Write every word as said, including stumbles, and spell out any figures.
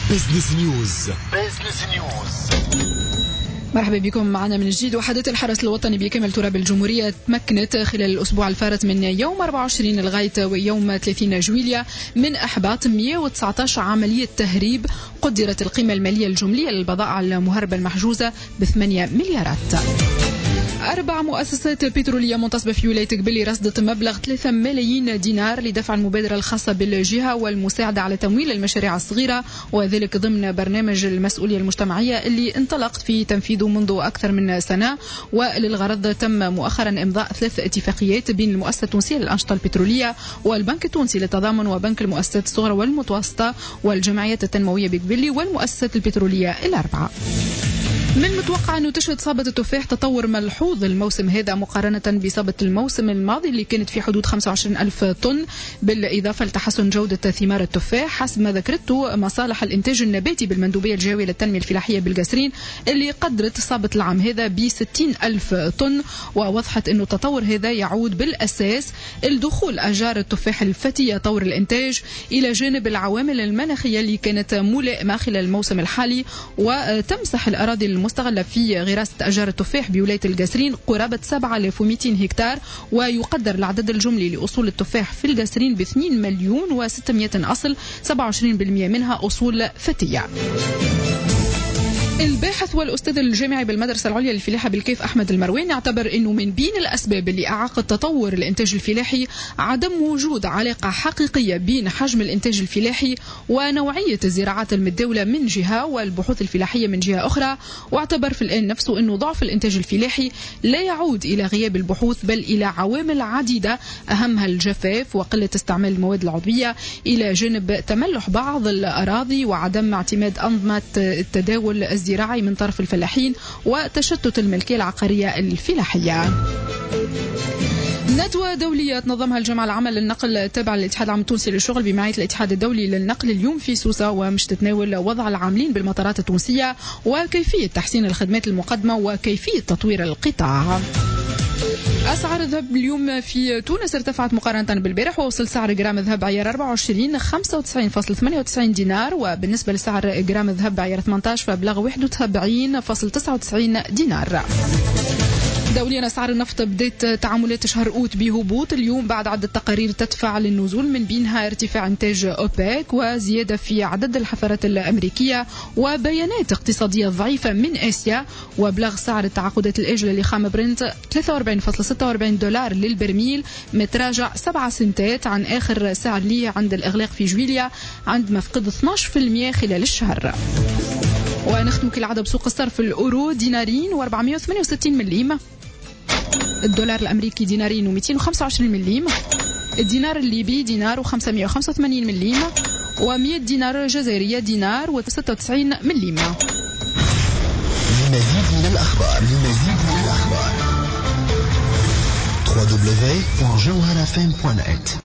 بزنس نيوز. بزنس نيوز. مرحبا بكم معنا من جديد. وحدة الحرس الوطني بكامل تراب الجمهورية تمكنت خلال الأسبوع الفارط من يوم أربعة وعشرين لغاية يوم ثلاثين جويلية من إحباط مئة وتسعة عشر عملية تهريب قدرت القيمة المالية الجملية للبضائع المهربة المحجوزة بثمانية مليارات. أربع مؤسسات بترولية منتصبة في ولاية قبلي رصدت مبلغ ثلاثة ملايين دينار لدفع المبادرة الخاصة بالجهة والمساعدة على تمويل المشاريع الصغيرة، وذلك ضمن برنامج المسؤولية المجتمعية اللي انطلقت في تنفيذه منذ أكثر من سنة. وللغرض تم مؤخرا إمضاء ثلاث اتفاقيات بين المؤسسة التونسية للأنشطة البترولية والبنك التونسي للتضامن وبنك المؤسسات الصغرى والمتوسطة والجمعيات التنموية بقبلي والمؤسسات البترولية الأربعة. من المتوقع أن تشهد صابة التفاح تطور ملحوظ الموسم هذا مقارنة بصابة الموسم الماضي اللي كانت في حدود خمسة وعشرين ألف طن، بالإضافة لتحسن جودة ثمار التفاح حسب ما ذكرته مصالح الإنتاج النباتي بالمندوبية الجهوية للتنمية الفلاحية بالقصرين اللي قدرت صابة العام هذا بستين ألف طن. ووضحت أن التطور هذا يعود بالأساس لدخول أشجار التفاح الفتية طور الإنتاج إلى جانب العوامل المناخية اللي كانت ملائمة خلال الموسم الحالي. وتمسح الأراضي المستغلة في غراسة أشجار التفاح بولاية القصرين قرابة سبعة آلاف ومئتين هكتار، ويقدر العدد الجملي لأصول التفاح في القصرين باثنين مليون وستمائة أصل، سبعة وعشرين بالمئة منها أصول فتية. الباحث والأستاذ الجامعي بالمدرسة العليا للفلاحة بالكيف أحمد المروان اعتبر أنه من بين الأسباب اللي أعاقت تطور الإنتاج الفلاحي عدم وجود علاقة حقيقية بين حجم الإنتاج الفلاحي ونوعية الزراعات المتداولة من جهة والبحوث الفلاحية من جهة أخرى. واعتبر في الآن نفسه أنه ضعف الإنتاج الفلاحي لا يعود إلى غياب البحوث بل إلى عوامل عديدة أهمها الجفاف وقلة استعمال المواد العضوية إلى جانب تملح بعض الأراضي وعدم اعتماد أنظمة التداول الزراعي من طرف الفلاحين وتشتت الملكية العقارية الفلاحية. ندوة دولية تنظمها الجمعية العامة للنقل التابعة للاتحاد العام التونسي للشغل بمعية الاتحاد الدولي للنقل اليوم في سوسة، ومش تتناول وضع العاملين بالمطارات التونسية وكيفية تحسين الخدمات المقدمة وكيفية تطوير القطاع. أسعار الذهب اليوم في تونس ارتفعت مقارنة بالبارح، ووصل سعر جرام الذهب عيار أربعة وعشرين خمسة وتسعين فاصلة ثمانية وتسعين دينار، وبالنسبة لسعر جرام الذهب عيار ثمانية عشر فبلغ واحد وسبعين فاصلة تسعة وتسعين دينار. دوليا أسعار النفط بدأت تعاملات شهر أوت بهبوط اليوم بعد عدة تقارير تدفع للنزول، من بينها ارتفاع إنتاج أوبك وزيادة في عدد الحفارات الأمريكية وبيانات اقتصادية ضعيفة من آسيا. وبلغ سعر التعاقدات الآجلة لخام برنت ثلاثة وأربعين فاصلة ستة وأربعين دولار للبرميل، متراجع سبعة سنتات عن آخر سعر ليه عند الإغلاق في جويلية عندما فقد اثني عشر بالمئة خلال الشهر. ونختم كالعادة بسوق الصرف. الأورو دينارين وأربعمائة وثمانية وستين مليم، الدولار الأمريكي دينارين ومئتين وخمسة وعشرين مليم، الدينار الليبي دينار وخمسمائة وخمسة وثمانين مليم، ومئة دينار جزائرية دينار وستة وتسعين مليم. للمزيد من الأخبار للمزيد من الأخبار دبليو دبليو دبليو دوت جوهرة إف إم دوت نت.